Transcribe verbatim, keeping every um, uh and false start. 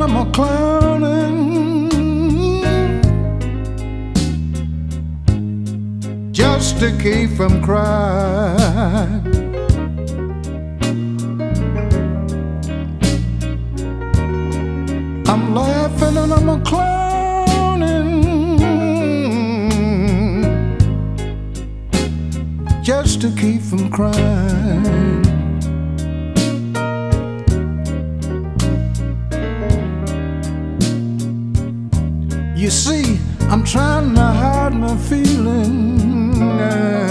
I'm a clowning just to keep from crying. I'm laughing and I'm a clowning just to keep from crying. You see, I'm trying to hide my feelings.